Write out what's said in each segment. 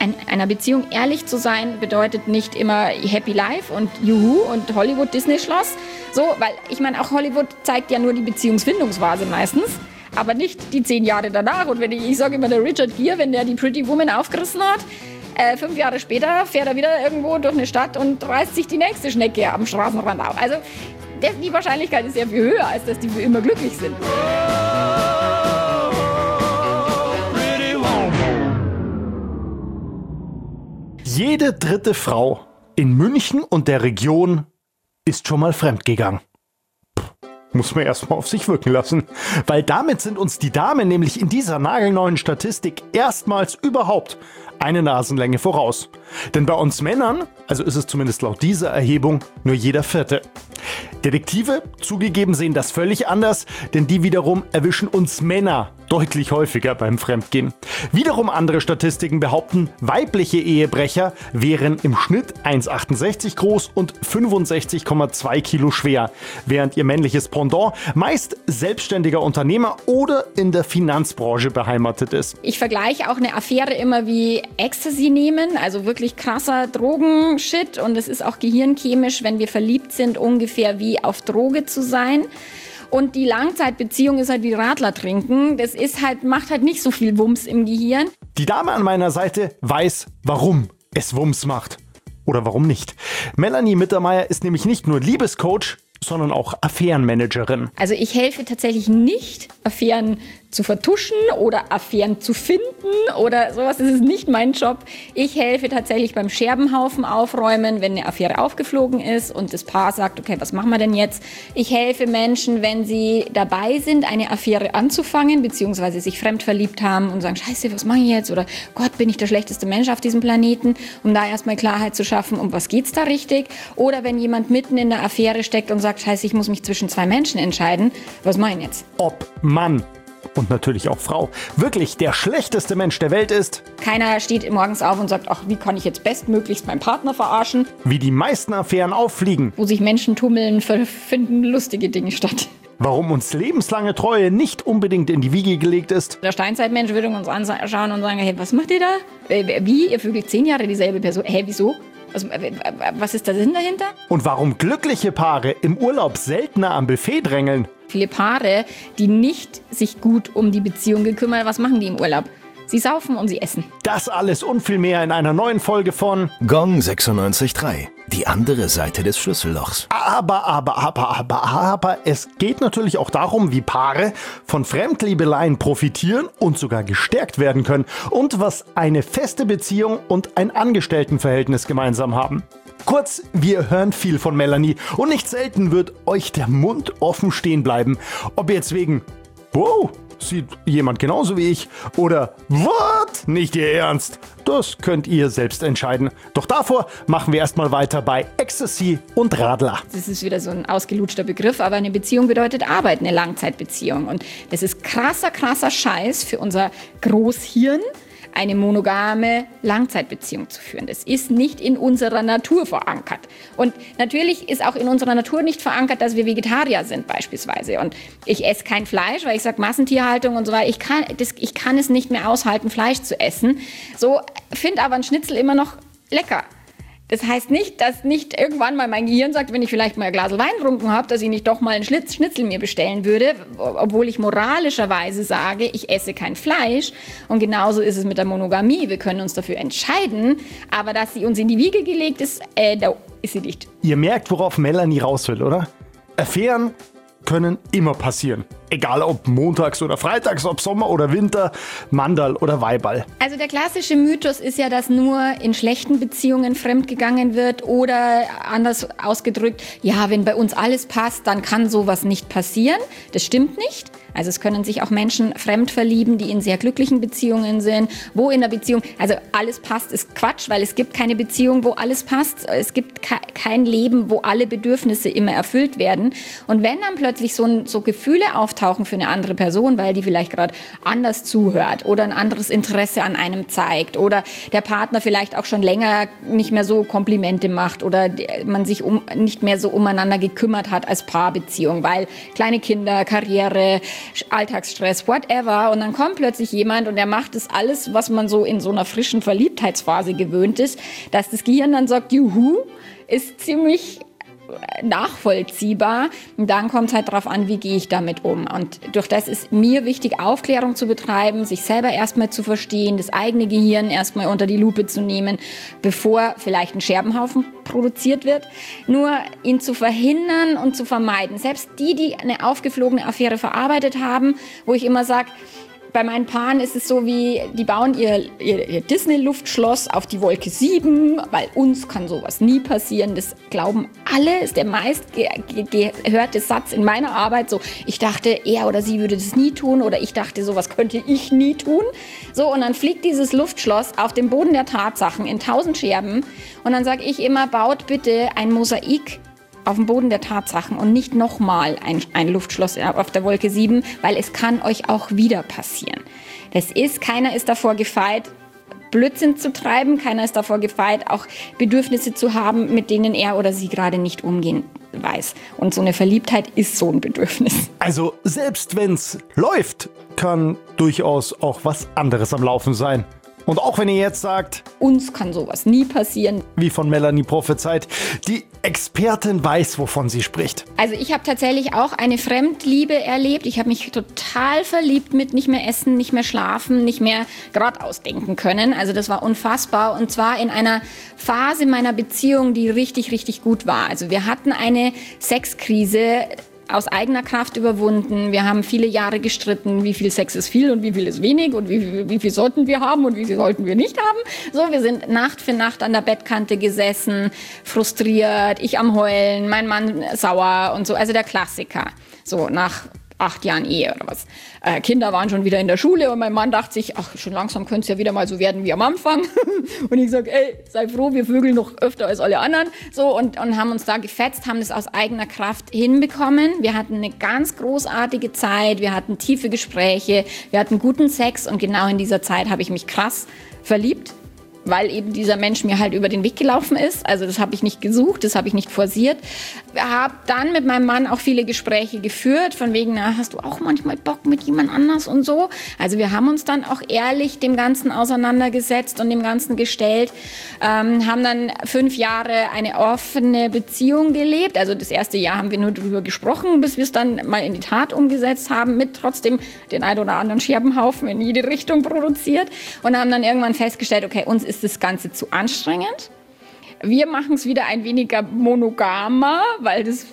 In einer Beziehung ehrlich zu sein bedeutet nicht immer Happy Life und Juhu und Hollywood-Disney-Schloss. So, weil ich meine, auch Hollywood zeigt ja nur die Beziehungsfindungsphase meistens, aber nicht die 10 Jahre danach. Und ich sage immer, der Richard Gere, wenn der die Pretty Woman aufgerissen hat, 5 Jahre später fährt er wieder irgendwo durch eine Stadt und reißt sich die nächste Schnecke am Straßenrand auf. Also die Wahrscheinlichkeit ist sehr viel höher, als dass die für immer glücklich sind. Jede dritte Frau in München und der Region ist schon mal fremdgegangen. Muss man erstmal auf sich wirken lassen. Weil damit sind uns die Damen nämlich in dieser nagelneuen Statistik erstmals überhaupt eine Nasenlänge voraus. Denn bei uns Männern, also ist es zumindest laut dieser Erhebung, nur jeder Vierte. Detektive, zugegeben, sehen das völlig anders, denn die wiederum erwischen uns Männer deutlich häufiger beim Fremdgehen. Wiederum andere Statistiken behaupten, weibliche Ehebrecher wären im Schnitt 1,68 groß und 65,2 Kilo schwer, während ihr männliches Pendant meist selbstständiger Unternehmer oder in der Finanzbranche beheimatet ist. Ich vergleiche auch eine Affäre immer wie Ecstasy nehmen, also wirklich krasser Drogenshit, und es ist auch gehirnchemisch, wenn wir verliebt sind, ungefähr wie auf Droge zu sein. Und die Langzeitbeziehung ist halt wie Radler trinken. Das macht halt nicht so viel Wumms im Gehirn. Die Dame an meiner Seite weiß, warum es Wumms macht. Oder warum nicht. Melanie Mittermeier ist nämlich nicht nur Liebescoach, sondern auch Affärenmanagerin. Also ich helfe tatsächlich nicht, Affären zu vertuschen oder Affären zu finden oder sowas. Das ist nicht mein Job. Ich helfe tatsächlich beim Scherbenhaufen aufräumen, wenn eine Affäre aufgeflogen ist und das Paar sagt, okay, was machen wir denn jetzt? Ich helfe Menschen, wenn sie dabei sind, eine Affäre anzufangen, beziehungsweise sich fremd verliebt haben und sagen, scheiße, was mache ich jetzt? Oder Gott, bin ich der schlechteste Mensch auf diesem Planeten? Um da erstmal Klarheit zu schaffen, um was geht's da richtig? Oder wenn jemand mitten in der Affäre steckt und sagt, scheiße, ich muss mich zwischen 2 Menschen entscheiden, was mache ich jetzt? Ob Mann und natürlich auch Frau wirklich der schlechteste Mensch der Welt ist. Keiner steht morgens auf und sagt, ach, wie kann ich jetzt bestmöglichst meinen Partner verarschen? Wie die meisten Affären auffliegen. Wo sich Menschen tummeln, finden lustige Dinge statt. Warum uns lebenslange Treue nicht unbedingt in die Wiege gelegt ist. Der Steinzeitmensch würde uns anschauen und sagen, hey, was macht ihr da? Wie? Ihr vögelt 10 Jahre dieselbe Person? Hä, wieso? Was ist der Sinn dahinter? Und warum glückliche Paare im Urlaub seltener am Buffet drängeln. Viele Paare, die nicht sich gut um die Beziehung gekümmert, was machen die im Urlaub? Sie saufen und sie essen. Das alles und viel mehr in einer neuen Folge von Gong 96.3. Die andere Seite des Schlüssellochs. Aber es geht natürlich auch darum, wie Paare von Fremdliebeleien profitieren und sogar gestärkt werden können und was eine feste Beziehung und ein Angestelltenverhältnis gemeinsam haben. Kurz, wir hören viel von Melanie und nicht selten wird euch der Mund offen stehen bleiben. Ob jetzt wegen, wow, sieht jemand genauso wie ich oder what? Nicht Ihr Ernst? Das könnt ihr selbst entscheiden. Doch davor machen wir erstmal weiter bei Ecstasy und Radler. Das ist wieder so ein ausgelutschter Begriff, aber eine Beziehung bedeutet Arbeit, eine Langzeitbeziehung. Und das ist krasser Scheiß für unser Großhirn, eine monogame Langzeitbeziehung zu führen. Das ist nicht in unserer Natur verankert. Und natürlich ist auch in unserer Natur nicht verankert, dass wir Vegetarier sind beispielsweise. Und ich esse kein Fleisch, weil ich sage Massentierhaltung und so weiter. Ich kann es nicht mehr aushalten, Fleisch zu essen. So, finde aber ein Schnitzel immer noch lecker. Das heißt nicht, dass nicht irgendwann mal mein Gehirn sagt, wenn ich vielleicht mal ein Glas Wein getrunken habe, dass ich nicht doch mal einen Schnitzel mir bestellen würde, obwohl ich moralischerweise sage, ich esse kein Fleisch. Und genauso ist es mit der Monogamie. Wir können uns dafür entscheiden, aber dass sie uns in die Wiege gelegt ist, da ist sie nicht. Ihr merkt, worauf Melanie raus will, oder? Affären können immer passieren. Egal ob montags oder freitags, ob Sommer oder Winter, Mandal oder Weiberl. Also der klassische Mythos ist ja, dass nur in schlechten Beziehungen fremdgegangen wird oder anders ausgedrückt, ja, wenn bei uns alles passt, dann kann sowas nicht passieren. Das stimmt nicht. Also es können sich auch Menschen fremd verlieben, die in sehr glücklichen Beziehungen sind, wo in der Beziehung, also alles passt, ist Quatsch, weil es gibt keine Beziehung, wo alles passt. Es gibt kein Leben, wo alle Bedürfnisse immer erfüllt werden. Und wenn dann plötzlich so Gefühle auftauchen, auftauchen für eine andere Person, weil die vielleicht gerade anders zuhört oder ein anderes Interesse an einem zeigt oder der Partner vielleicht auch schon länger nicht mehr so Komplimente macht oder man sich nicht mehr so umeinander gekümmert hat als Paarbeziehung, weil kleine Kinder, Karriere, Alltagsstress, whatever. Und dann kommt plötzlich jemand und der macht das alles, was man so in so einer frischen Verliebtheitsphase gewöhnt ist, dass das Gehirn dann sagt, juhu, ist ziemlich nachvollziehbar. Und dann kommt es halt darauf an, wie gehe ich damit um. Und durch das ist mir wichtig, Aufklärung zu betreiben, sich selber erstmal zu verstehen, das eigene Gehirn erstmal unter die Lupe zu nehmen, bevor vielleicht ein Scherbenhaufen produziert wird. Nur ihn zu verhindern und zu vermeiden. Selbst die eine aufgeflogene Affäre verarbeitet haben, wo ich immer sage, bei meinen Paaren ist es so, wie die bauen ihr Disney-Luftschloss auf die Wolke 7, weil uns kann sowas nie passieren. Das glauben alle, ist der meist gehörte Satz in meiner Arbeit. So, ich dachte, er oder sie würde das nie tun oder ich dachte, sowas könnte ich nie tun. So, und dann fliegt dieses Luftschloss auf den Boden der Tatsachen in 1000 Scherben. Und dann sage ich immer, baut bitte ein Mosaik auf dem Boden der Tatsachen und nicht nochmal ein Luftschloss auf der Wolke 7, weil es kann euch auch wieder passieren. Keiner ist davor gefeit, Blödsinn zu treiben, keiner ist davor gefeit, auch Bedürfnisse zu haben, mit denen er oder sie gerade nicht umgehen weiß. Und so eine Verliebtheit ist so ein Bedürfnis. Also selbst wenn's läuft, kann durchaus auch was anderes am Laufen sein. Und auch wenn ihr jetzt sagt, uns kann sowas nie passieren, wie von Melanie prophezeit, die Expertin weiß, wovon sie spricht. Also ich habe tatsächlich auch eine Fremdliebe erlebt. Ich habe mich total verliebt mit nicht mehr essen, nicht mehr schlafen, nicht mehr geradeaus denken können. Also das war unfassbar und zwar in einer Phase meiner Beziehung, die richtig, richtig gut war. Also wir hatten eine Sexkrise aus eigener Kraft überwunden. Wir haben viele Jahre gestritten, wie viel Sex ist viel und wie viel ist wenig und wie viel sollten wir haben und wie viel sollten wir nicht haben. So, wir sind Nacht für Nacht an der Bettkante gesessen, frustriert, ich am Heulen, mein Mann sauer und so. Also der Klassiker. So, nach 8 Jahren Ehe oder was. Kinder waren schon wieder in der Schule und mein Mann dachte sich, ach, schon langsam könnte es ja wieder mal so werden wie am Anfang. Und ich sage, ey, sei froh, wir vögeln noch öfter als alle anderen. So, und haben uns da gefetzt, haben das aus eigener Kraft hinbekommen. Wir hatten eine ganz großartige Zeit, wir hatten tiefe Gespräche, wir hatten guten Sex und genau in dieser Zeit habe ich mich krass verliebt, weil eben dieser Mensch mir halt über den Weg gelaufen ist. Also das habe ich nicht gesucht, das habe ich nicht forciert. Ich habe dann mit meinem Mann auch viele Gespräche geführt, von wegen, na, hast du auch manchmal Bock mit jemand anders und so. Also wir haben uns dann auch ehrlich dem Ganzen auseinandergesetzt und dem Ganzen gestellt, haben dann 5 Jahre eine offene Beziehung gelebt. Also das erste Jahr haben wir nur darüber gesprochen, bis wir es dann mal in die Tat umgesetzt haben, mit trotzdem den ein oder anderen Scherbenhaufen in jede Richtung produziert und haben dann irgendwann festgestellt, okay, uns ist das Ganze zu anstrengend. Wir machen es wieder ein weniger monogamer, weil das,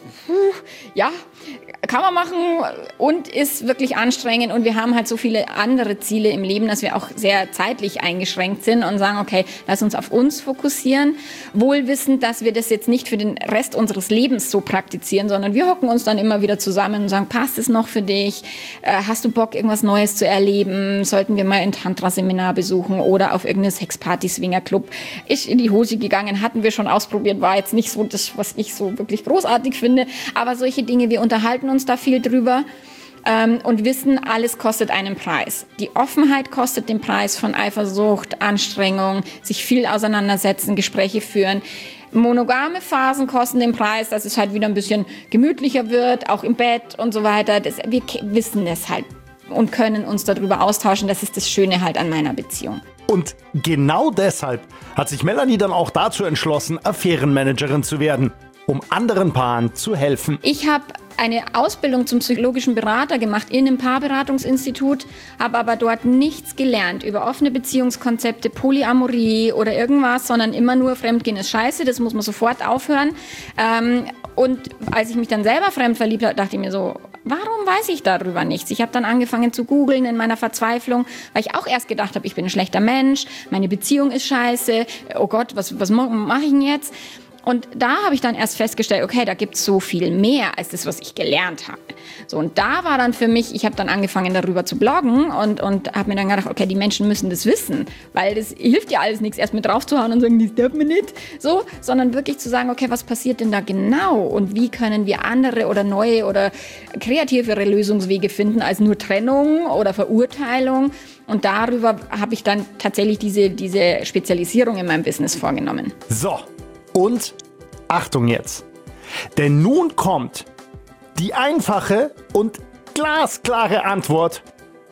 ja, kann man machen und ist wirklich anstrengend. Und wir haben halt so viele andere Ziele im Leben, dass wir auch sehr zeitlich eingeschränkt sind und sagen, okay, lass uns auf uns fokussieren. Wohl wissend, dass wir das jetzt nicht für den Rest unseres Lebens so praktizieren, sondern wir hocken uns dann immer wieder zusammen und sagen, passt es noch für dich? Hast du Bock, irgendwas Neues zu erleben? Sollten wir mal ein Tantra-Seminar besuchen oder auf irgendeine Sexparty-Swinger-Club? Ist in die Hose gegangen, hatten wir schon ausprobiert, war jetzt nicht so das, was ich so wirklich großartig finde. Aber solche Dinge, wir unterhalten uns da viel drüber und wissen, alles kostet einen Preis. Die Offenheit kostet den Preis von Eifersucht, Anstrengung, sich viel auseinandersetzen, Gespräche führen. Monogame Phasen kosten den Preis, dass es halt wieder ein bisschen gemütlicher wird, auch im Bett und so weiter. Wir wissen es halt und können uns darüber austauschen. Das ist das Schöne halt an meiner Beziehung. Und genau deshalb hat sich Melanie dann auch dazu entschlossen, Affärenmanagerin zu werden, um anderen Paaren zu helfen. Ich habe eine Ausbildung zum psychologischen Berater gemacht in einem Paarberatungsinstitut, habe aber dort nichts gelernt über offene Beziehungskonzepte, Polyamorie oder irgendwas, sondern immer nur Fremdgehen ist scheiße, das muss man sofort aufhören. Und als ich mich dann selber fremd verliebt habe, dachte ich mir so, warum weiß ich darüber nichts? Ich habe dann angefangen zu googeln in meiner Verzweiflung, weil ich auch erst gedacht habe, ich bin ein schlechter Mensch, meine Beziehung ist scheiße, oh Gott, was mache ich denn jetzt? Und da habe ich dann erst festgestellt, okay, da gibt es so viel mehr als das, was ich gelernt habe. So, und da war dann für mich, ich habe dann angefangen darüber zu bloggen und habe mir dann gedacht, okay, die Menschen müssen das wissen, weil das hilft ja alles nichts, erst mit draufzuhauen und sagen, das darf man nicht, so, sondern wirklich zu sagen, okay, was passiert denn da genau und wie können wir andere oder neue oder kreativere Lösungswege finden als nur Trennung oder Verurteilung. Und darüber habe ich dann tatsächlich diese Spezialisierung in meinem Business vorgenommen. So, und Achtung jetzt. Denn nun kommt die einfache und glasklare Antwort,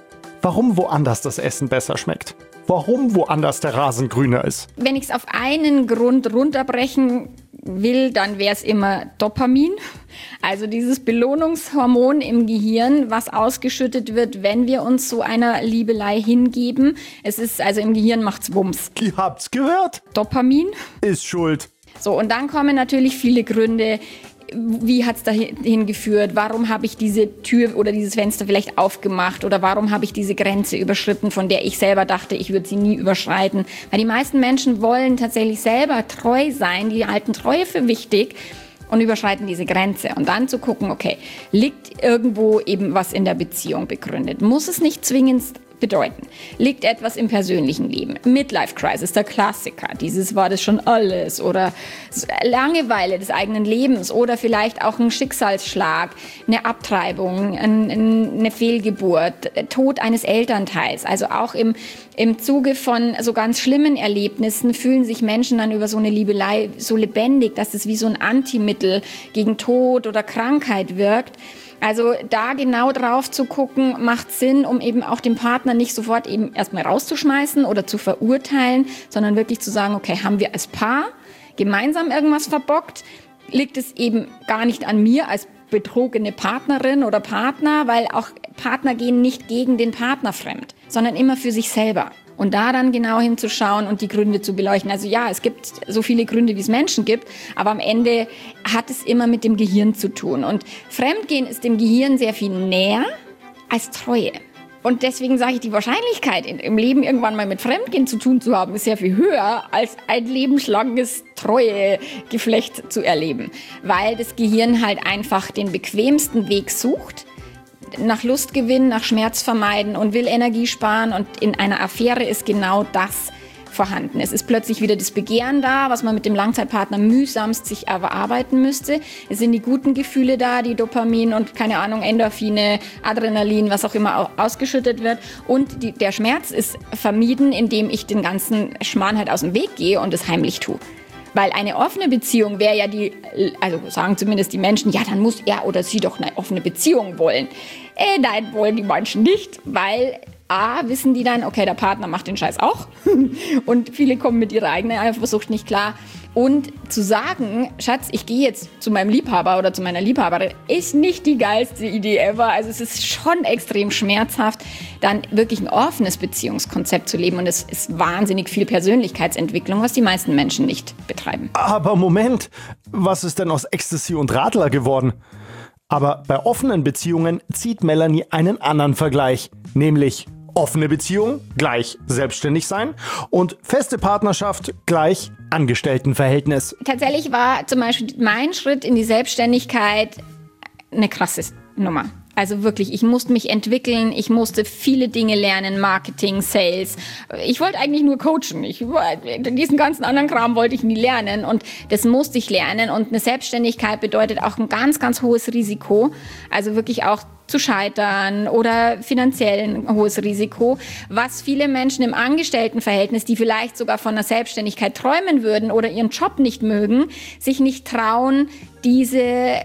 warum woanders das Essen besser schmeckt. Warum woanders der Rasen grüner ist. Wenn ich es auf einen Grund runterbrechen will, dann wäre es immer Dopamin. Also dieses Belohnungshormon im Gehirn, was ausgeschüttet wird, wenn wir uns so einer Liebelei hingeben. Es ist, also im Gehirn macht's Wumms. Ihr habt's gehört? Dopamin Ist schuld. So, und dann kommen natürlich viele Gründe. Wie hat es dahin geführt? Warum habe ich diese Tür oder dieses Fenster vielleicht aufgemacht? Oder warum habe ich diese Grenze überschritten, von der ich selber dachte, ich würde sie nie überschreiten? Weil die meisten Menschen wollen tatsächlich selber treu sein, die halten Treue für wichtig und überschreiten diese Grenze. Und dann zu gucken, okay, liegt irgendwo eben was in der Beziehung begründet? Muss es nicht zwingend bedeuten? Liegt etwas im persönlichen Leben? Midlife Crisis, der Klassiker. Dieses war das schon alles. Oder Langeweile des eigenen Lebens. Oder vielleicht auch ein Schicksalsschlag, eine Abtreibung, eine Fehlgeburt, Tod eines Elternteils. Also auch im Zuge von so ganz schlimmen Erlebnissen fühlen sich Menschen dann über so eine Liebelei so lebendig, dass es wie so ein Antimittel gegen Tod oder Krankheit wirkt. Also da genau drauf zu gucken, macht Sinn, um eben auch den Partner nicht sofort eben erstmal rauszuschmeißen oder zu verurteilen, sondern wirklich zu sagen, okay, haben wir als Paar gemeinsam irgendwas verbockt? Liegt es eben gar nicht an mir als betrogene Partnerin oder Partner, weil auch Partner gehen nicht gegen den Partner fremd, sondern immer für sich selber. Und da dann genau hinzuschauen und die Gründe zu beleuchten. Also ja, es gibt so viele Gründe, wie es Menschen gibt, aber am Ende hat es immer mit dem Gehirn zu tun. Und Fremdgehen ist dem Gehirn sehr viel näher als Treue. Und deswegen sage ich, die Wahrscheinlichkeit, im Leben irgendwann mal mit Fremdgehen zu tun zu haben, ist sehr viel höher, als ein lebenslanges Treuegeflecht zu erleben. Weil das Gehirn halt einfach den bequemsten Weg sucht, nach Lustgewinn, nach Schmerz vermeiden und will Energie sparen. Und in einer Affäre ist genau das vorhanden. Es ist plötzlich wieder das Begehren da, was man mit dem Langzeitpartner mühsamst sich erarbeiten müsste. Es sind die guten Gefühle da, die Dopamin und keine Ahnung, Endorphine, Adrenalin, was auch immer ausgeschüttet wird. Und der Schmerz ist vermieden, indem ich den ganzen Schmarrn halt aus dem Weg gehe und es heimlich tue. Weil eine offene Beziehung wäre ja also sagen zumindest die Menschen, ja, dann muss er oder sie doch eine offene Beziehung wollen. Nein, wollen die Menschen nicht, weil wissen die dann, okay, der Partner macht den Scheiß auch und viele kommen mit ihrer eigenen Eifersucht nicht klar. Und zu sagen, Schatz, ich gehe jetzt zu meinem Liebhaber oder zu meiner Liebhaberin, ist nicht die geilste Idee ever. Also es ist schon extrem schmerzhaft, dann wirklich ein offenes Beziehungskonzept zu leben. Und es ist wahnsinnig viel Persönlichkeitsentwicklung, was die meisten Menschen nicht betreiben. Aber Moment, was ist denn aus Ecstasy und Radler geworden? Aber bei offenen Beziehungen zieht Melanie einen anderen Vergleich, nämlich offene Beziehung gleich selbstständig sein und feste Partnerschaft gleich Angestelltenverhältnis. Tatsächlich war zum Beispiel mein Schritt in die Selbstständigkeit eine krasse Nummer. Also wirklich, ich musste mich entwickeln, ich musste viele Dinge lernen, Marketing, Sales. Ich wollte eigentlich nur coachen. Diesen ganzen anderen Kram wollte ich nie lernen und das musste ich lernen. Und eine Selbstständigkeit bedeutet auch ein ganz, ganz hohes Risiko. Also wirklich auch zu scheitern oder finanziell ein hohes Risiko, was viele Menschen im Angestelltenverhältnis, die vielleicht sogar von einer Selbstständigkeit träumen würden oder ihren Job nicht mögen, sich nicht trauen, diese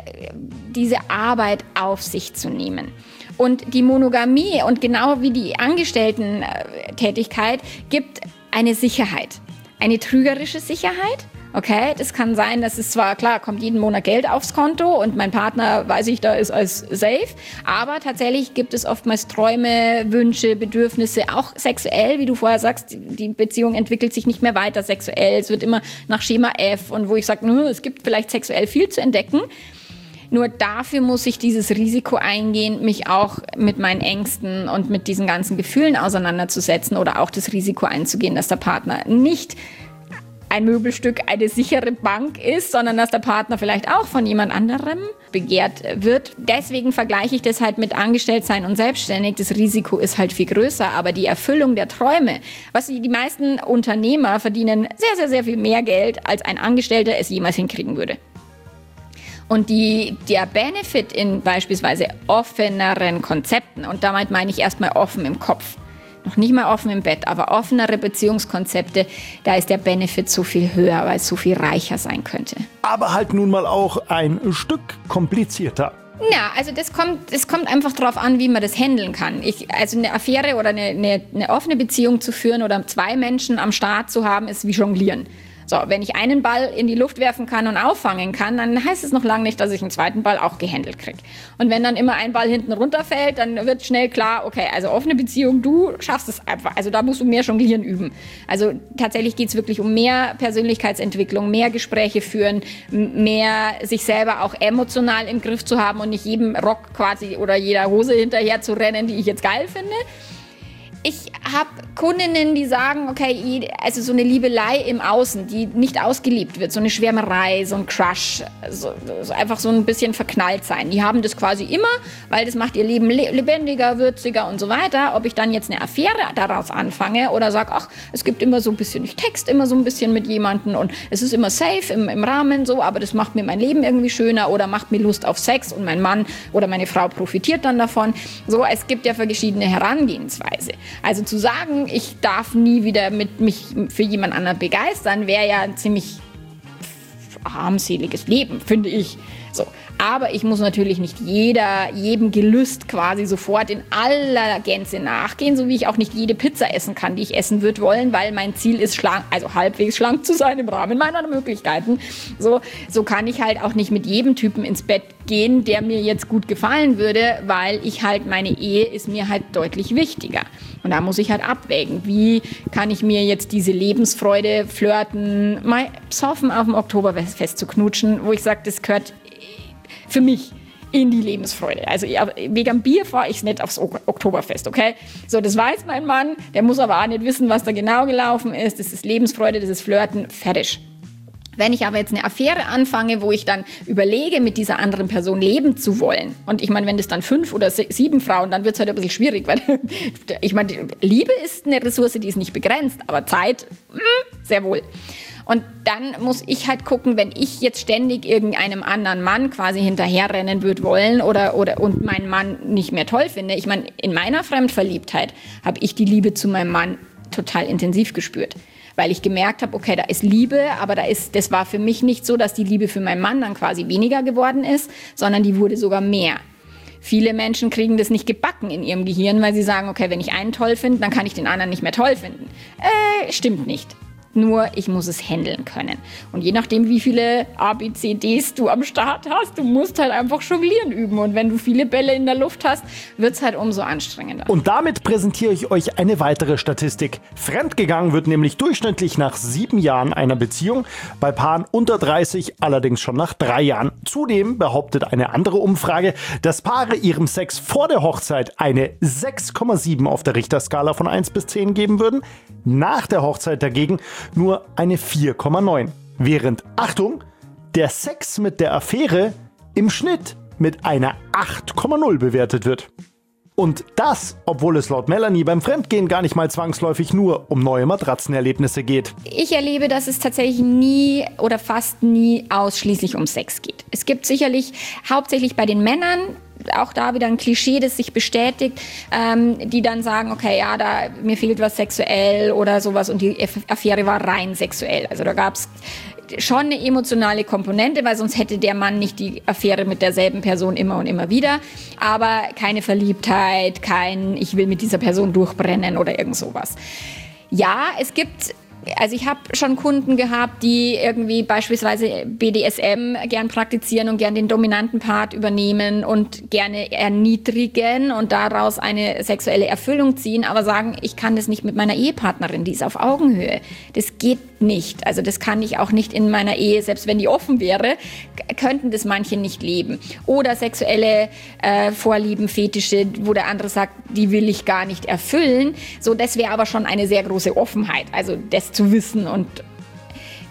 Arbeit auf sich zu nehmen. Und die Monogamie und genau wie die Angestellten-Tätigkeit gibt eine Sicherheit, eine trügerische Sicherheit. Okay, das kann sein, dass es zwar, klar, kommt jeden Monat Geld aufs Konto und mein Partner, weiß ich, da ist als safe, aber tatsächlich gibt es oftmals Träume, Wünsche, Bedürfnisse, auch sexuell, wie du vorher sagst, die Beziehung entwickelt sich nicht mehr weiter sexuell, es wird immer nach Schema F und wo ich sage, es gibt vielleicht sexuell viel zu entdecken. Nur dafür muss ich dieses Risiko eingehen, mich auch mit meinen Ängsten und mit diesen ganzen Gefühlen auseinanderzusetzen oder auch das Risiko einzugehen, dass der Partner nicht ein Möbelstück eine sichere Bank ist, sondern dass der Partner vielleicht auch von jemand anderem begehrt wird. Deswegen vergleiche ich das halt mit Angestelltsein und selbstständig. Das Risiko ist halt viel größer, aber die Erfüllung der Träume, die meisten Unternehmer verdienen sehr, sehr, sehr viel mehr Geld, als ein Angestellter es jemals hinkriegen würde. Und der Benefit in beispielsweise offeneren Konzepten, und damit meine ich erstmal offen im Kopf, noch nicht mal offen im Bett, aber offenere Beziehungskonzepte, da ist der Benefit so viel höher, weil es so viel reicher sein könnte. Aber halt nun mal auch ein Stück komplizierter. Ja, also das kommt einfach drauf an, wie man das handeln kann. Also eine Affäre oder eine offene Beziehung zu führen oder 2 Menschen am Start zu haben, ist wie Jonglieren. So, wenn ich einen Ball in die Luft werfen kann und auffangen kann, dann heißt es noch lange nicht, dass ich einen zweiten Ball auch gehandelt kriege. Und wenn dann immer ein Ball hinten runterfällt, dann wird schnell klar, okay, also offene Beziehung, du schaffst es einfach. Also da musst du mehr Jonglieren üben. Also tatsächlich geht es wirklich um mehr Persönlichkeitsentwicklung, mehr Gespräche führen, mehr sich selber auch emotional im Griff zu haben und nicht jedem Rock quasi oder jeder Hose hinterher zu rennen, die ich jetzt geil finde. Ich habe Kundinnen, die sagen, okay, also so eine Liebelei im Außen, die nicht ausgeliebt wird, so eine Schwärmerei, so ein Crush, so einfach so ein bisschen verknallt sein. Die haben das quasi immer, weil das macht ihr Leben lebendiger, würziger und so weiter. Ob ich dann jetzt eine Affäre daraus anfange oder sage, ach, es gibt immer so ein bisschen, ich texte immer so ein bisschen mit jemandem und es ist immer safe im Rahmen so, aber das macht mir mein Leben irgendwie schöner oder macht mir Lust auf Sex und mein Mann oder meine Frau profitiert dann davon. So, es gibt ja verschiedene Herangehensweise. Also zu sagen, ich darf nie wieder mich für jemand anderen begeistern, wäre ja ein ziemlich armseliges Leben, finde ich. So. Aber ich muss natürlich nicht jedem Gelüst quasi sofort in aller Gänze nachgehen, so wie ich auch nicht jede Pizza essen kann, die ich essen würde wollen, weil mein Ziel ist, halbwegs schlank zu sein im Rahmen meiner Möglichkeiten. So kann ich halt auch nicht mit jedem Typen ins Bett gehen, der mir jetzt gut gefallen würde, weil ich halt, meine Ehe ist mir halt deutlich wichtiger. Und da muss ich halt abwägen, wie kann ich mir jetzt diese Lebensfreude, Flirten, mal psoffen auf dem Oktoberfest zu knutschen, wo ich sage, das gehört für mich in die Lebensfreude. Also wegen Bier fahre ich nicht aufs Oktoberfest, okay? So, das weiß mein Mann, der muss aber auch nicht wissen, was da genau gelaufen ist. Das ist Lebensfreude, das ist Flirten, fertig. Wenn ich aber jetzt eine Affäre anfange, wo ich dann überlege, mit dieser anderen Person leben zu wollen, und ich meine, wenn das dann 5 oder 7 Frauen, dann wird es halt ein bisschen schwierig, weil ich meine, Liebe ist eine Ressource, die ist nicht begrenzt, aber Zeit, sehr wohl. Und dann muss ich halt gucken, wenn ich jetzt ständig irgendeinem anderen Mann quasi hinterherrennen würde wollen und meinen Mann nicht mehr toll finde. Ich meine, in meiner Fremdverliebtheit habe ich die Liebe zu meinem Mann total intensiv gespürt. Weil ich gemerkt habe, okay, da ist Liebe, aber das war für mich nicht so, dass die Liebe für meinen Mann dann quasi weniger geworden ist, sondern die wurde sogar mehr. Viele Menschen kriegen das nicht gebacken in ihrem Gehirn, weil sie sagen, okay, wenn ich einen toll finde, dann kann ich den anderen nicht mehr toll finden. Stimmt nicht. Nur ich muss es handeln können. Und je nachdem, wie viele ABCDs du am Start hast, du musst halt einfach jonglieren üben. Und wenn du viele Bälle in der Luft hast, wird es halt umso anstrengender. Und damit präsentiere ich euch eine weitere Statistik. Fremdgegangen wird nämlich durchschnittlich nach 7 Jahren einer Beziehung, bei Paaren unter 30 allerdings schon nach 3 Jahren. Zudem behauptet eine andere Umfrage, dass Paare ihrem Sex vor der Hochzeit eine 6,7 auf der Richterskala von 1 bis 10 geben würden, nach der Hochzeit dagegen nur eine 4,9. Während, Achtung, der Sex mit der Affäre im Schnitt mit einer 8,0 bewertet wird. Und das, obwohl es laut Melanie beim Fremdgehen gar nicht mal zwangsläufig nur um neue Matratzenerlebnisse geht. Ich erlebe, dass es tatsächlich nie oder fast nie ausschließlich um Sex geht. Es gibt sicherlich hauptsächlich bei den Männern auch da wieder ein Klischee, das sich bestätigt, die dann sagen, okay, ja, mir fehlt was sexuell oder sowas und die Affäre war rein sexuell. Also da gab es schon eine emotionale Komponente, weil sonst hätte der Mann nicht die Affäre mit derselben Person immer und immer wieder, aber keine Verliebtheit, ich will mit dieser Person durchbrennen oder irgend sowas. Ja, also ich habe schon Kunden gehabt, die irgendwie beispielsweise BDSM gern praktizieren und gern den dominanten Part übernehmen und gerne erniedrigen und daraus eine sexuelle Erfüllung ziehen, aber sagen, ich kann das nicht mit meiner Ehepartnerin, die ist auf Augenhöhe. Das geht nicht. Also das kann ich auch nicht in meiner Ehe, selbst wenn die offen wäre, könnten das manche nicht leben. Oder sexuelle Vorlieben, Fetische, wo der andere sagt, die will ich gar nicht erfüllen. So, das wäre aber schon eine sehr große Offenheit. Also das zu wissen und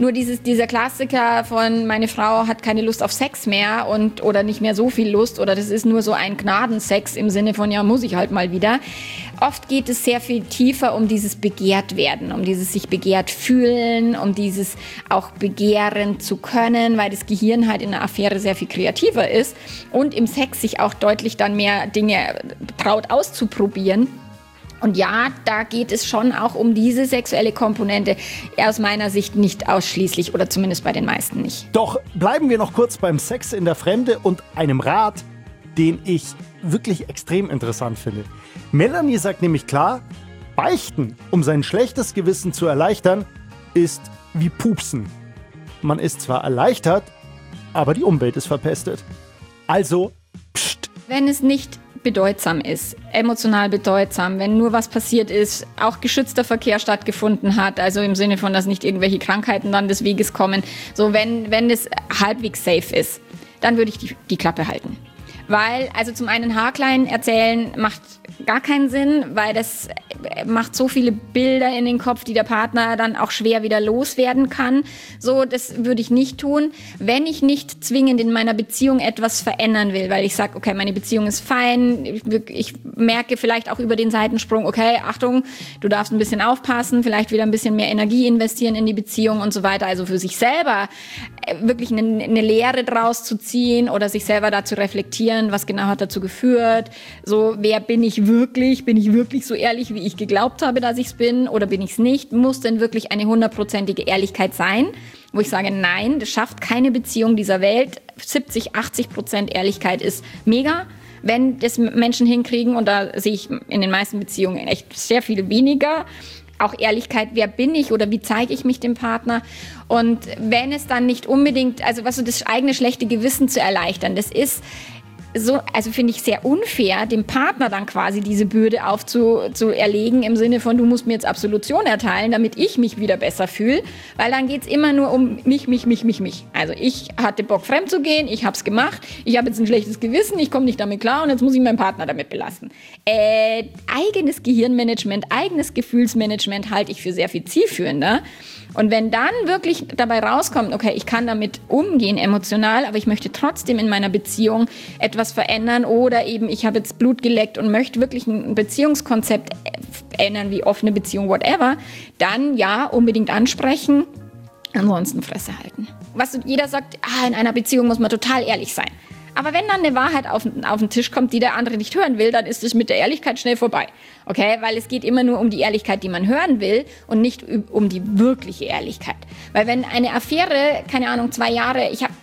Nur dieser Klassiker von meine Frau hat keine Lust auf Sex mehr oder nicht mehr so viel Lust oder das ist nur so ein Gnadensex im Sinne von, ja, muss ich halt mal wieder. Oft geht es sehr viel tiefer um dieses Begehrt-Werden, um dieses sich begehrt fühlen, um dieses auch begehren zu können, weil das Gehirn halt in einer Affäre sehr viel kreativer ist und im Sex sich auch deutlich dann mehr Dinge traut auszuprobieren. Und ja, da geht es schon auch um diese sexuelle Komponente, aus meiner Sicht nicht ausschließlich oder zumindest bei den meisten nicht. Doch bleiben wir noch kurz beim Sex in der Fremde und einem Rat, den ich wirklich extrem interessant finde. Melanie sagt nämlich klar, beichten, um sein schlechtes Gewissen zu erleichtern, ist wie Pupsen. Man ist zwar erleichtert, aber die Umwelt ist verpestet. Also, pst. Wenn es nicht bedeutsam ist, emotional bedeutsam, wenn nur was passiert ist, auch geschützter Verkehr stattgefunden hat, also im Sinne von, dass nicht irgendwelche Krankheiten dann des Weges kommen, so wenn es halbwegs safe ist, dann würde ich die Klappe halten. Weil, also zum einen haarklein erzählen macht gar keinen Sinn, weil das macht so viele Bilder in den Kopf, die der Partner dann auch schwer wieder loswerden kann. So, das würde ich nicht tun, wenn ich nicht zwingend in meiner Beziehung etwas verändern will, weil ich sage, okay, meine Beziehung ist fein, ich merke vielleicht auch über den Seitensprung, okay, Achtung, du darfst ein bisschen aufpassen, vielleicht wieder ein bisschen mehr Energie investieren in die Beziehung und so weiter. Also für sich selber wirklich eine Lehre draus zu ziehen oder sich selber da zu reflektieren, was genau hat dazu geführt, so wer bin ich wirklich so ehrlich, wie ich geglaubt habe, dass ich es bin oder bin ich es nicht, muss denn wirklich eine 100%ige Ehrlichkeit sein, wo ich sage, nein, das schafft keine Beziehung dieser Welt, 70-80% Ehrlichkeit ist mega, wenn das Menschen hinkriegen und da sehe ich in den meisten Beziehungen echt sehr viel weniger, auch Ehrlichkeit, wer bin ich oder wie zeige ich mich dem Partner und wenn es dann nicht unbedingt, also was so das eigene schlechte Gewissen zu erleichtern, das ist so, also finde ich sehr unfair, dem Partner dann quasi diese Bürde erlegen im Sinne von, du musst mir jetzt Absolution erteilen, damit ich mich wieder besser fühle, weil dann geht's immer nur um mich. Also ich hatte Bock fremd zu gehen, ich hab's gemacht, ich habe jetzt ein schlechtes Gewissen, ich komme nicht damit klar und jetzt muss ich meinen Partner damit belasten. Eigenes Gehirnmanagement, eigenes Gefühlsmanagement halte ich für sehr viel zielführender. Und wenn dann wirklich dabei rauskommt, okay, ich kann damit umgehen emotional, aber ich möchte trotzdem in meiner Beziehung etwas verändern oder eben ich habe jetzt Blut geleckt und möchte wirklich ein Beziehungskonzept ändern, wie offene Beziehung, whatever, dann ja, unbedingt ansprechen, ansonsten Fresse halten. Jeder sagt, in einer Beziehung muss man total ehrlich sein. Aber wenn dann eine Wahrheit auf den Tisch kommt, die der andere nicht hören will, dann ist es mit der Ehrlichkeit schnell vorbei. Okay? Weil es geht immer nur um die Ehrlichkeit, die man hören will und nicht um die wirkliche Ehrlichkeit. Weil wenn eine Affäre, keine Ahnung, 2 Jahre, ich habe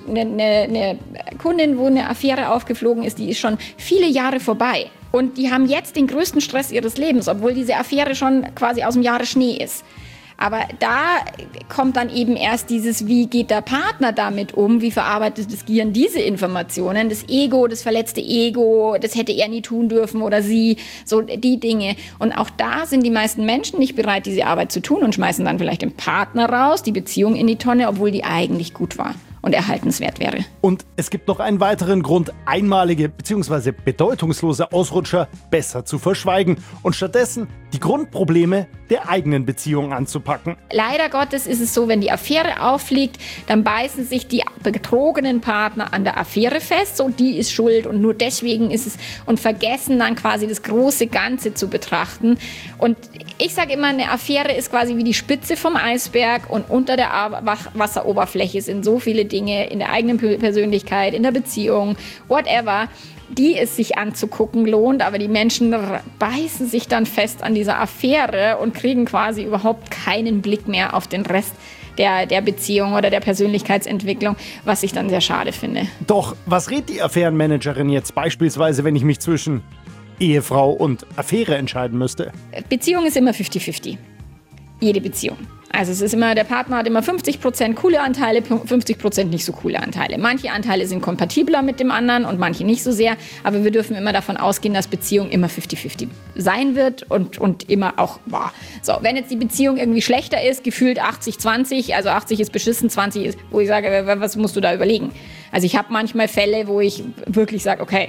eine Kundin, wo eine Affäre aufgeflogen ist, die ist schon viele Jahre vorbei. Und die haben jetzt den größten Stress ihres Lebens, obwohl diese Affäre schon quasi aus dem Jahre Schnee ist. Aber da kommt dann eben erst dieses, wie geht der Partner damit um, wie verarbeitet das Gehirn diese Informationen, das Ego, das verletzte Ego, das hätte er nie tun dürfen oder sie, so die Dinge. Und auch da sind die meisten Menschen nicht bereit, diese Arbeit zu tun und schmeißen dann vielleicht den Partner raus, die Beziehung in die Tonne, obwohl die eigentlich gut war und erhaltenswert wäre. Und es gibt noch einen weiteren Grund, einmalige bzw. bedeutungslose Ausrutscher besser zu verschweigen und stattdessen die Grundprobleme der eigenen Beziehung anzupacken. Leider Gottes ist es so, wenn die Affäre auffliegt, dann beißen sich die betrogenen Partner an der Affäre fest, so die ist schuld und nur deswegen ist es und vergessen dann quasi das große Ganze zu betrachten. Und ich sage immer, eine Affäre ist quasi wie die Spitze vom Eisberg und unter der Wasseroberfläche sind so viele Dinge in der eigenen Persönlichkeit, in der Beziehung, whatever, die es sich anzugucken lohnt, aber die Menschen beißen sich dann fest an dieser Affäre und kriegen quasi überhaupt keinen Blick mehr auf den Rest der Beziehung oder der Persönlichkeitsentwicklung, was ich dann sehr schade finde. Doch, was rät die Affärenmanagerin jetzt beispielsweise, wenn ich mich zwischen Ehefrau und Affäre entscheiden müsste? Beziehung ist immer 50-50. Jede Beziehung. Also es ist immer, der Partner hat immer 50% coole Anteile, 50% nicht so coole Anteile. Manche Anteile sind kompatibler mit dem anderen und manche nicht so sehr. Aber wir dürfen immer davon ausgehen, dass Beziehung immer 50-50 sein wird und immer auch war. So, wenn jetzt die Beziehung irgendwie schlechter ist, gefühlt 80-20, also 80 ist beschissen, 20 ist, wo ich sage, was musst du da überlegen? Also ich habe manchmal Fälle, wo ich wirklich sage, okay,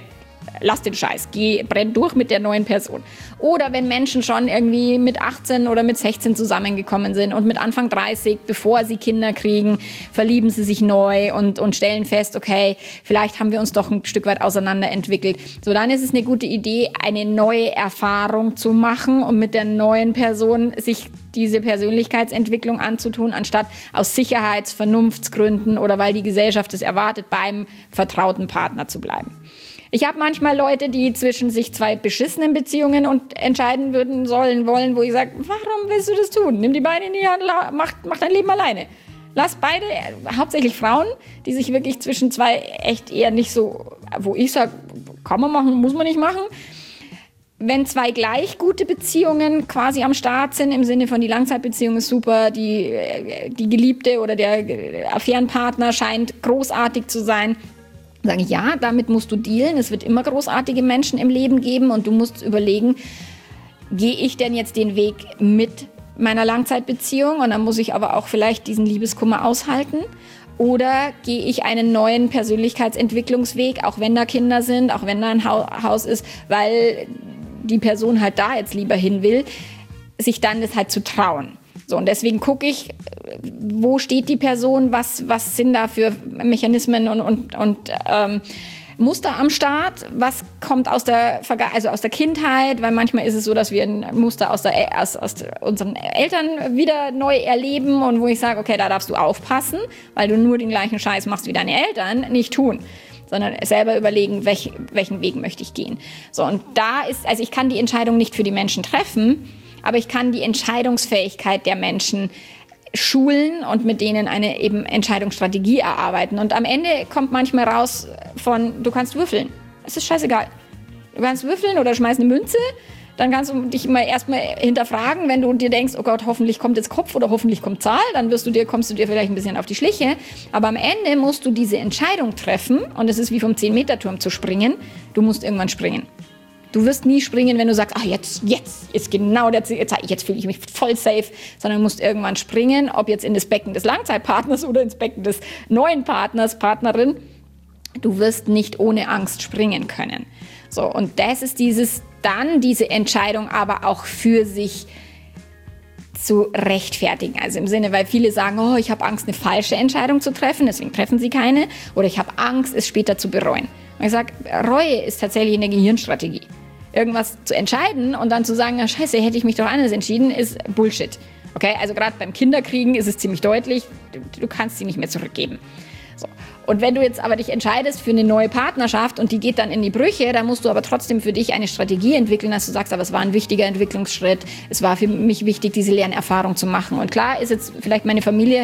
lass den Scheiß, brenn durch mit der neuen Person. Oder wenn Menschen schon irgendwie mit 18 oder mit 16 zusammengekommen sind und mit Anfang 30, bevor sie Kinder kriegen, verlieben sie sich neu und stellen fest, okay, vielleicht haben wir uns doch ein Stück weit auseinanderentwickelt. So, dann ist es eine gute Idee, eine neue Erfahrung zu machen und mit der neuen Person sich diese Persönlichkeitsentwicklung anzutun, anstatt aus Sicherheits-, Vernunftsgründen oder weil die Gesellschaft es erwartet, beim vertrauten Partner zu bleiben. Ich habe manchmal Leute, die zwischen sich zwei beschissenen Beziehungen entscheiden wollen, wo ich sage, warum willst du das tun? Nimm die Beine in die Hand, mach dein Leben alleine. Lass beide, hauptsächlich Frauen, die sich wirklich zwischen zwei echt eher nicht so, wo ich sage, kann man machen, muss man nicht machen. Wenn zwei gleich gute Beziehungen quasi am Start sind, im Sinne von die Langzeitbeziehung ist super, die Geliebte oder der Affärenpartner scheint großartig zu sein, sage ich, ja, damit musst du dealen. Es wird immer großartige Menschen im Leben geben und du musst überlegen, gehe ich denn jetzt den Weg mit meiner Langzeitbeziehung und dann muss ich aber auch vielleicht diesen Liebeskummer aushalten. Oder gehe ich einen neuen Persönlichkeitsentwicklungsweg, auch wenn da Kinder sind, auch wenn da ein Haus ist, weil die Person halt da jetzt lieber hin will, sich dann das halt zu trauen. So, und deswegen gucke ich, wo steht die Person, was sind da für Mechanismen und Muster am Start, was kommt aus der Kindheit, weil manchmal ist es so, dass wir ein Muster aus unseren Eltern wieder neu erleben und wo ich sage, okay, da darfst du aufpassen, weil du nur den gleichen Scheiß machst wie deine Eltern, nicht tun, sondern selber überlegen, welchen Weg möchte ich gehen. So, und also ich kann die Entscheidung nicht für die Menschen treffen, aber ich kann die Entscheidungsfähigkeit der Menschen schulen und mit denen eine eben Entscheidungsstrategie erarbeiten. Und am Ende kommt manchmal raus du kannst würfeln. Es ist scheißegal. Du kannst würfeln oder schmeißt eine Münze, dann kannst du dich immer erstmal hinterfragen, wenn du dir denkst, oh Gott, hoffentlich kommt jetzt Kopf oder hoffentlich kommt Zahl, dann kommst du dir vielleicht ein bisschen auf die Schliche. Aber am Ende musst du diese Entscheidung treffen und es ist wie vom 10-Meter-Turm zu springen. Du musst irgendwann springen. Du wirst nie springen, wenn du sagst, ach, jetzt ist genau der Zeit, jetzt fühle ich mich voll safe, sondern du musst irgendwann springen, ob jetzt in das Becken des Langzeitpartners oder ins Becken des neuen Partners, Partnerin. Du wirst nicht ohne Angst springen können. So, und das ist diese Entscheidung aber auch für sich zu rechtfertigen. Also im Sinne, weil viele sagen, oh, ich habe Angst, eine falsche Entscheidung zu treffen, deswegen treffen sie keine. Oder ich habe Angst, es später zu bereuen. Und ich sage, Reue ist tatsächlich eine Gehirnstrategie. Irgendwas zu entscheiden und dann zu sagen, na scheiße, hätte ich mich doch anders entschieden, ist Bullshit. Okay, also gerade beim Kinderkriegen ist es ziemlich deutlich, du kannst sie nicht mehr zurückgeben. So. Und wenn du jetzt aber dich entscheidest für eine neue Partnerschaft und die geht dann in die Brüche, dann musst du aber trotzdem für dich eine Strategie entwickeln, dass du sagst, aber es war ein wichtiger Entwicklungsschritt, es war für mich wichtig, diese Lernerfahrung zu machen. Und klar ist jetzt vielleicht meine Familie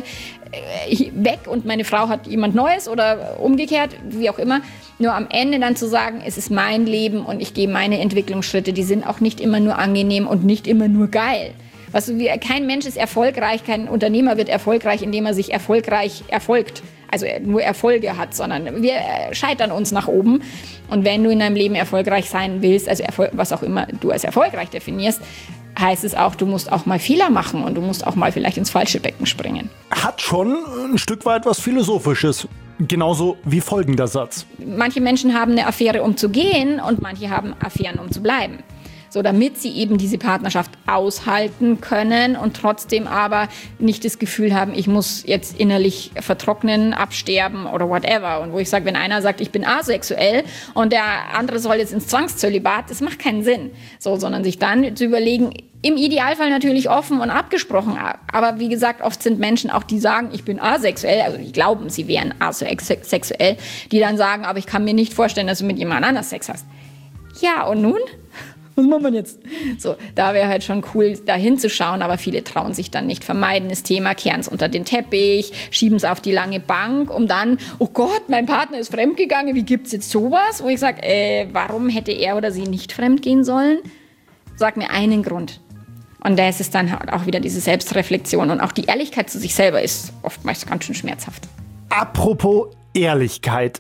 weg und meine Frau hat jemand Neues oder umgekehrt, wie auch immer. Nur am Ende dann zu sagen, es ist mein Leben und ich gehe meine Entwicklungsschritte, die sind auch nicht immer nur angenehm und nicht immer nur geil. Weißt du, kein Mensch ist erfolgreich, kein Unternehmer wird erfolgreich, indem er sich erfolgreich erfolgt, also nur Erfolge hat, sondern wir scheitern uns nach oben. Und wenn du in deinem Leben erfolgreich sein willst, also was auch immer du als erfolgreich definierst, heißt es auch, du musst auch mal Fehler machen und du musst auch mal vielleicht ins falsche Becken springen. Hat schon ein Stück weit was Philosophisches. Genauso wie folgender Satz. Manche Menschen haben eine Affäre, um zu gehen und manche haben Affären, um zu bleiben. So, damit sie eben diese Partnerschaft aushalten können und trotzdem aber nicht das Gefühl haben, ich muss jetzt innerlich vertrocknen, absterben oder whatever. Und wo ich sage, wenn einer sagt, ich bin asexuell und der andere soll jetzt ins Zwangszölibat, das macht keinen Sinn. So, sondern sich dann zu überlegen, im Idealfall natürlich offen und abgesprochen. Aber wie gesagt, oft sind Menschen auch, die sagen, ich bin asexuell, also die glauben, sie wären asexuell, die dann sagen, aber ich kann mir nicht vorstellen, dass du mit jemand anders Sex hast. Ja, und nun? Was macht man jetzt? So, da wäre halt schon cool, da hinzuschauen, aber viele trauen sich dann nicht. Vermeiden das Thema, kehren es unter den Teppich, schieben es auf die lange Bank, um dann, oh Gott, mein Partner ist fremdgegangen, wie gibt's jetzt sowas? Wo ich sage, warum hätte er oder sie nicht fremdgehen sollen? Sag mir einen Grund. Und da ist es dann halt auch wieder diese Selbstreflexion und auch die Ehrlichkeit zu sich selber ist oftmals ganz schön schmerzhaft. Apropos Ehrlichkeit.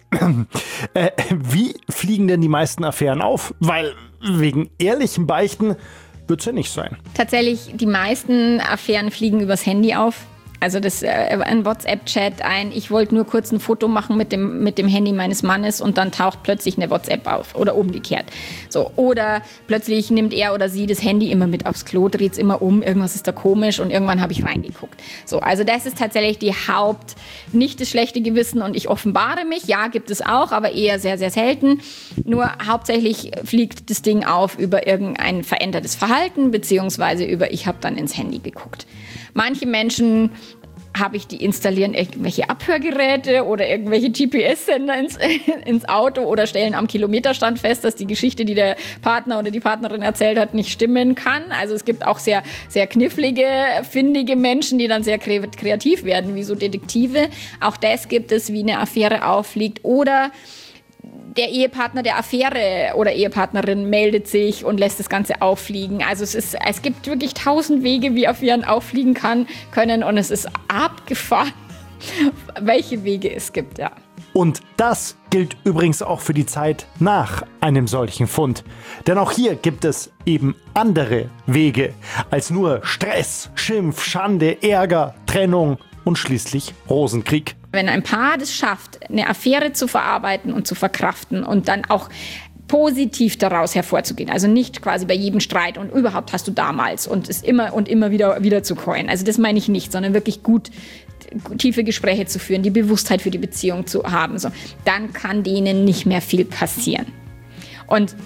Wie fliegen denn die meisten Affären auf? Weil wegen ehrlichen Beichten wird es ja nicht sein. Tatsächlich, die meisten Affären fliegen übers Handy auf. Also ein WhatsApp-Chat, ich wollte nur kurz ein Foto machen mit dem Handy meines Mannes und dann taucht plötzlich eine WhatsApp auf oder umgekehrt. So, oder plötzlich nimmt er oder sie das Handy immer mit aufs Klo, dreht es immer um, irgendwas ist da komisch und irgendwann habe ich reingeguckt. So, also das ist tatsächlich nicht das schlechte Gewissen und ich offenbare mich. Ja, gibt es auch, aber eher sehr, sehr selten. Nur hauptsächlich fliegt das Ding auf über irgendein verändertes Verhalten beziehungsweise über ich habe dann ins Handy geguckt. Manche Menschen die installieren irgendwelche Abhörgeräte oder irgendwelche GPS-Sender ins Auto oder stellen am Kilometerstand fest, dass die Geschichte, die der Partner oder die Partnerin erzählt hat, nicht stimmen kann. Also es gibt auch sehr, sehr knifflige, findige Menschen, die dann sehr kreativ werden, wie so Detektive. Auch das gibt es, wie eine Affäre auffliegt. Oder der Ehepartner der Affäre oder Ehepartnerin meldet sich und lässt das Ganze auffliegen. Also es gibt wirklich 1000 Wege, wie Affären auffliegen können und es ist abgefahren, welche Wege es gibt, ja. Und das gilt übrigens auch für die Zeit nach einem solchen Fund. Denn auch hier gibt es eben andere Wege als nur Stress, Schimpf, Schande, Ärger, Trennung und schließlich Rosenkrieg. Wenn ein Paar das schafft, eine Affäre zu verarbeiten und zu verkraften und dann auch positiv daraus hervorzugehen, also nicht quasi bei jedem Streit und überhaupt hast du damals und es immer wieder zu keuen. Also das meine ich nicht, sondern wirklich gut tiefe Gespräche zu führen, die Bewusstheit für die Beziehung zu haben. So, dann kann denen nicht mehr viel passieren. Und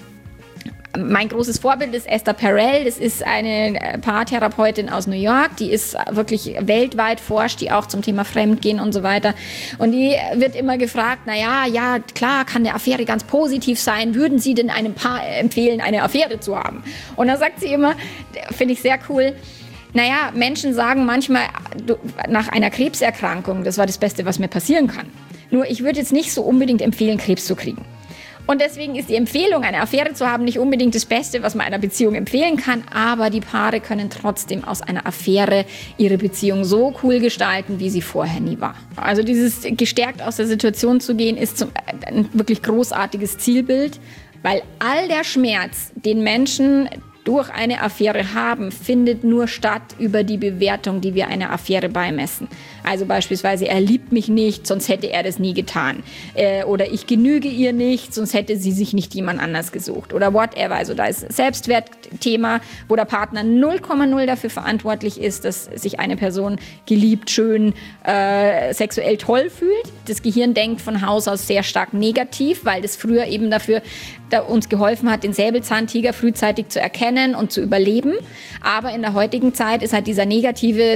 mein großes Vorbild ist Esther Perel. Das ist eine Paartherapeutin aus New York. Die ist wirklich weltweit forscht, die auch zum Thema Fremdgehen und so weiter. Und die wird immer gefragt, ja, klar, kann eine Affäre ganz positiv sein. Würden Sie denn einem Paar empfehlen, eine Affäre zu haben? Und dann sagt sie immer, finde ich sehr cool, Menschen sagen manchmal nach einer Krebserkrankung, das war das Beste, was mir passieren kann. Nur ich würde jetzt nicht so unbedingt empfehlen, Krebs zu kriegen. Und deswegen ist die Empfehlung, eine Affäre zu haben, nicht unbedingt das Beste, was man einer Beziehung empfehlen kann. Aber die Paare können trotzdem aus einer Affäre ihre Beziehung so cool gestalten, wie sie vorher nie war. Also dieses gestärkt aus der Situation zu gehen, ist ein wirklich großartiges Zielbild. Weil all der Schmerz, den Menschen durch eine Affäre haben, findet nur statt über die Bewertung, die wir einer Affäre beimessen. Also beispielsweise, er liebt mich nicht, sonst hätte er das nie getan. Oder ich genüge ihr nicht, sonst hätte sie sich nicht jemand anders gesucht. Oder whatever. Also da ist Selbstwertthema, wo der Partner 0,0 dafür verantwortlich ist, dass sich eine Person geliebt, schön, sexuell toll fühlt. Das Gehirn denkt von Haus aus sehr stark negativ, weil das früher eben dafür uns geholfen hat, den Säbelzahntiger frühzeitig zu erkennen und zu überleben. Aber in der heutigen Zeit ist halt diese negativen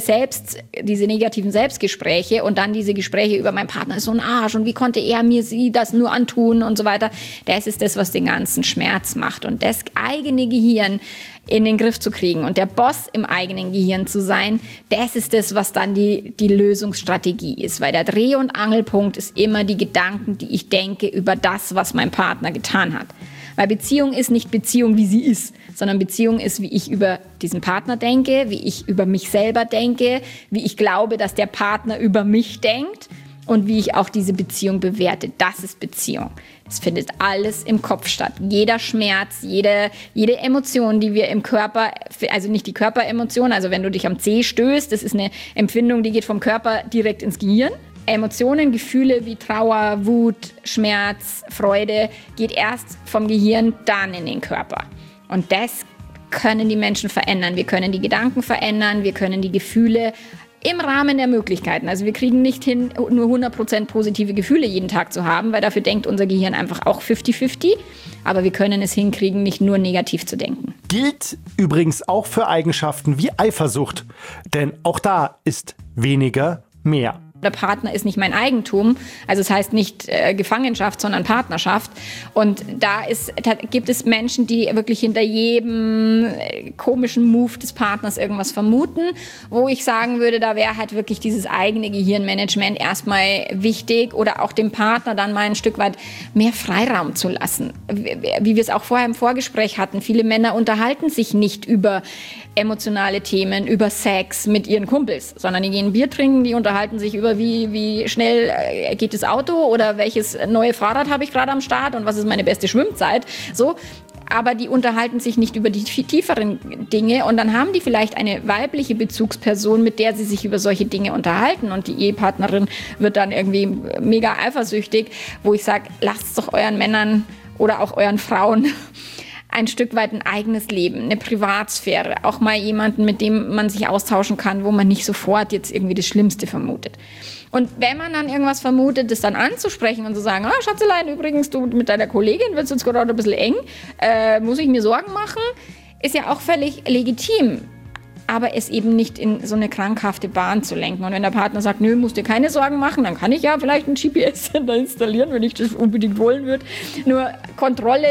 Selbstgespräche und dann diese Gespräche über mein Partner ist so ein Arsch und wie konnte sie das nur antun und so weiter. Das ist das, was den ganzen Schmerz macht. Und das eigene Gehirn in den Griff zu kriegen und der Boss im eigenen Gehirn zu sein, das ist das, was dann die Lösungsstrategie ist. Weil der Dreh- und Angelpunkt ist immer die Gedanken, die ich denke über das, was mein Partner getan hat. Weil Beziehung ist nicht Beziehung, wie sie ist, sondern Beziehung ist, wie ich über diesen Partner denke, wie ich über mich selber denke, wie ich glaube, dass der Partner über mich denkt und wie ich auch diese Beziehung bewerte. Das ist Beziehung. Es findet alles im Kopf statt. Jeder Schmerz, jede Emotion, die wir im Körper, also nicht die Körperemotion, also wenn du dich am Zeh stößt, das ist eine Empfindung, die geht vom Körper direkt ins Gehirn. Emotionen, Gefühle wie Trauer, Wut, Schmerz, Freude geht erst vom Gehirn dann in den Körper. Und das können die Menschen verändern. Wir können die Gedanken verändern, wir können die Gefühle im Rahmen der Möglichkeiten. Also wir kriegen nicht hin, nur 100% positive Gefühle jeden Tag zu haben, weil dafür denkt unser Gehirn einfach auch 50-50. Aber wir können es hinkriegen, nicht nur negativ zu denken. Gilt übrigens auch für Eigenschaften wie Eifersucht. Denn auch da ist weniger mehr. Der Partner ist nicht mein Eigentum, also es heißt nicht Gefangenschaft, sondern Partnerschaft. Und da gibt es Menschen, die wirklich hinter jedem komischen Move des Partners irgendwas vermuten, wo ich sagen würde, da wäre halt wirklich dieses eigene Gehirnmanagement erstmal wichtig oder auch dem Partner dann mal ein Stück weit mehr Freiraum zu lassen. Wie wir es auch vorher im Vorgespräch hatten, viele Männer unterhalten sich nicht über emotionale Themen, über Sex mit ihren Kumpels, sondern die gehen Bier trinken, die unterhalten sich über wie schnell geht das Auto oder welches neue Fahrrad habe ich gerade am Start und was ist meine beste Schwimmzeit. So, aber die unterhalten sich nicht über die tieferen Dinge und dann haben die vielleicht eine weibliche Bezugsperson, mit der sie sich über solche Dinge unterhalten und die Ehepartnerin wird dann irgendwie mega eifersüchtig, wo ich sage, lasst doch euren Männern oder auch euren Frauen ein Stück weit ein eigenes Leben, eine Privatsphäre, auch mal jemanden, mit dem man sich austauschen kann, wo man nicht sofort jetzt irgendwie das Schlimmste vermutet. Und wenn man dann irgendwas vermutet, das dann anzusprechen und zu sagen, Schatzelein, übrigens, du mit deiner Kollegin wird es jetzt gerade ein bisschen eng, muss ich mir Sorgen machen, ist ja auch völlig legitim. Aber es eben nicht in so eine krankhafte Bahn zu lenken. Und wenn der Partner sagt, nö, musst dir keine Sorgen machen, dann kann ich ja vielleicht einen GPS-Sender installieren, wenn ich das unbedingt wollen würde. Nur Kontrolle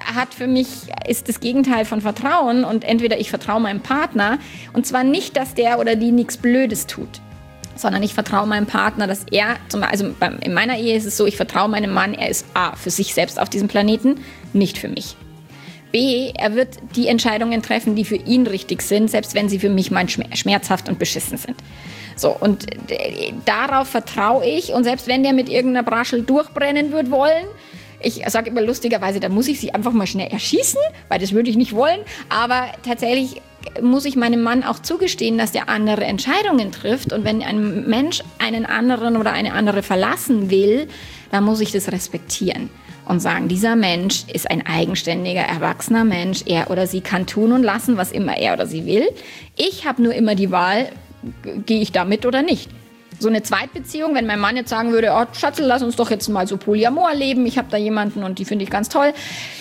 ist das Gegenteil von Vertrauen. Und entweder ich vertraue meinem Partner, und zwar nicht, dass der oder die nichts Blödes tut, sondern ich vertraue meinem Partner, dass er, in meiner Ehe ist es so, ich vertraue meinem Mann, er ist A, für sich selbst auf diesem Planeten, nicht für mich. B, er wird die Entscheidungen treffen, die für ihn richtig sind, selbst wenn sie für mich mal schmerzhaft und beschissen sind. So, und darauf vertraue ich. Und selbst wenn der mit irgendeiner Braschel durchbrennen wird wollen, ich sage immer lustigerweise, da muss ich sie einfach mal schnell erschießen, weil das würde ich nicht wollen. Aber tatsächlich muss ich meinem Mann auch zugestehen, dass der andere Entscheidungen trifft. Und wenn ein Mensch einen anderen oder eine andere verlassen will, dann muss ich das respektieren. Und sagen, dieser Mensch ist ein eigenständiger, erwachsener Mensch. Er oder sie kann tun und lassen, was immer er oder sie will. Ich habe nur immer die Wahl, gehe ich da mit oder nicht. So eine Zweitbeziehung, wenn mein Mann jetzt sagen würde, Schatzel, lass uns doch jetzt mal so Polyamor leben. Ich habe da jemanden und die finde ich ganz toll.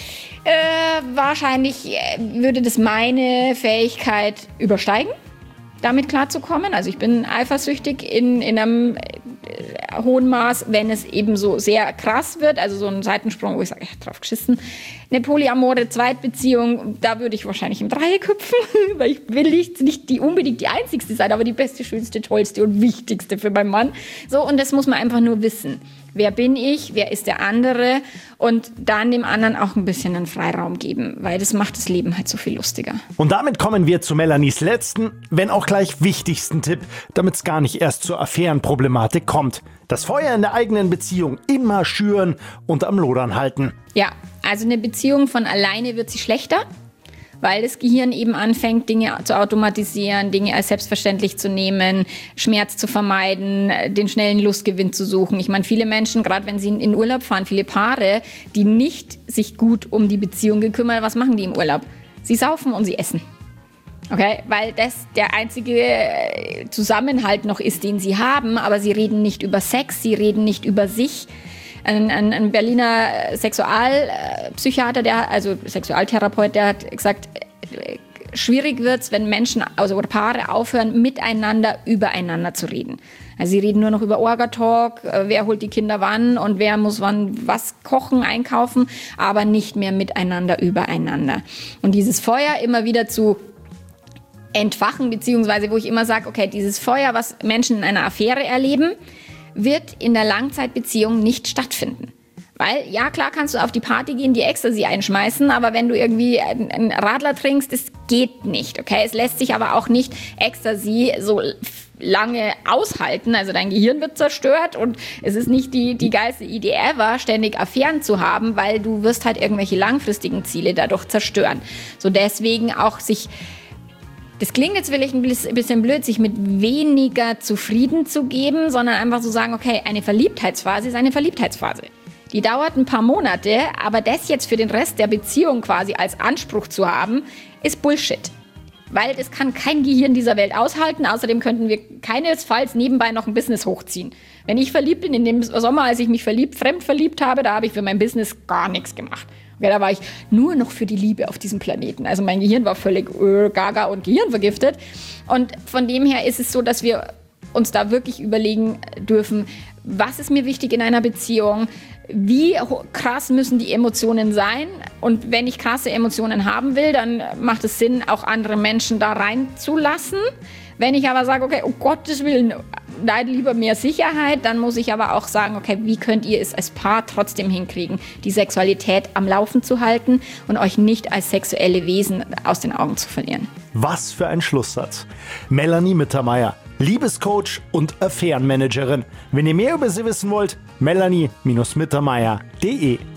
Wahrscheinlich würde das meine Fähigkeit übersteigen, damit klarzukommen. Also ich bin eifersüchtig in einem hohen Maß, wenn es eben so sehr krass wird, also so ein Seitensprung, wo ich sage, drauf geschissen. Eine polyamore Zweitbeziehung, da würde ich wahrscheinlich im Dreieck hüpfen, weil ich will nicht unbedingt die einzigste sein, aber die beste, schönste, tollste und wichtigste für meinen Mann. So, und das muss man einfach nur wissen. Wer bin ich? Wer ist der andere? Und dann dem anderen auch ein bisschen einen Freiraum geben, weil das macht das Leben halt so viel lustiger. Und damit kommen wir zu Melanies letzten, wenn auch gleich wichtigsten Tipp, damit es gar nicht erst zur Affärenproblematik kommt. Das Feuer in der eigenen Beziehung immer schüren und am Lodern halten. Ja, also eine Beziehung von alleine wird sie schlechter, weil das Gehirn eben anfängt, Dinge zu automatisieren, Dinge als selbstverständlich zu nehmen, Schmerz zu vermeiden, den schnellen Lustgewinn zu suchen. Ich meine, viele Menschen, gerade wenn sie in Urlaub fahren, viele Paare, die nicht sich gut um die Beziehung gekümmert, was machen die im Urlaub? Sie saufen und sie essen. Okay, weil das der einzige Zusammenhalt noch ist, den sie haben, aber sie reden nicht über Sex, sie reden nicht über sich. Ein Berliner Sexualpsychiater, also Sexualtherapeut, der hat gesagt, schwierig wird's, wenn Menschen, also oder Paare aufhören, miteinander übereinander zu reden. Also sie reden nur noch über Orga-Talk, wer holt die Kinder wann und wer muss wann was kochen, einkaufen, aber nicht mehr miteinander übereinander. Und dieses Feuer immer wieder zu entfachen, beziehungsweise wo ich immer sage, okay, dieses Feuer, was Menschen in einer Affäre erleben, wird in der Langzeitbeziehung nicht stattfinden. Weil, ja klar kannst du auf die Party gehen, die Ecstasy einschmeißen, aber wenn du irgendwie einen Radler trinkst, das geht nicht, okay? Es lässt sich aber auch nicht Ecstasy so lange aushalten, also dein Gehirn wird zerstört und es ist nicht die geilste Idee ever, ständig Affären zu haben, weil du wirst halt irgendwelche langfristigen Ziele dadurch zerstören. So deswegen auch sich... Das klingt jetzt vielleicht ein bisschen blöd, sich mit weniger zufrieden zu geben, sondern einfach so sagen, okay, eine Verliebtheitsphase ist eine Verliebtheitsphase. Die dauert ein paar Monate, aber das jetzt für den Rest der Beziehung quasi als Anspruch zu haben, ist Bullshit. Weil das kann kein Gehirn dieser Welt aushalten. Außerdem könnten wir keinesfalls nebenbei noch ein Business hochziehen. Wenn ich verliebt bin, in dem Sommer, als ich mich fremd verliebt habe, da habe ich für mein Business gar nichts gemacht. Okay, da war ich nur noch für die Liebe auf diesem Planeten. Also mein Gehirn war völlig gaga und gehirnvergiftet. Und von dem her ist es so, dass wir uns da wirklich überlegen dürfen, was ist mir wichtig in einer Beziehung, wie krass müssen die Emotionen sein und wenn ich krasse Emotionen haben will, dann macht es Sinn, auch andere Menschen da reinzulassen. Wenn ich aber sage, okay, um Gottes Willen, nein, lieber mehr Sicherheit, dann muss ich aber auch sagen, okay, wie könnt ihr es als Paar trotzdem hinkriegen, die Sexualität am Laufen zu halten und euch nicht als sexuelle Wesen aus den Augen zu verlieren. Was für ein Schlusssatz. Melanie Mittermeier, Liebescoach und Affärenmanagerin. Wenn ihr mehr über sie wissen wollt, melanie-mittermeier.de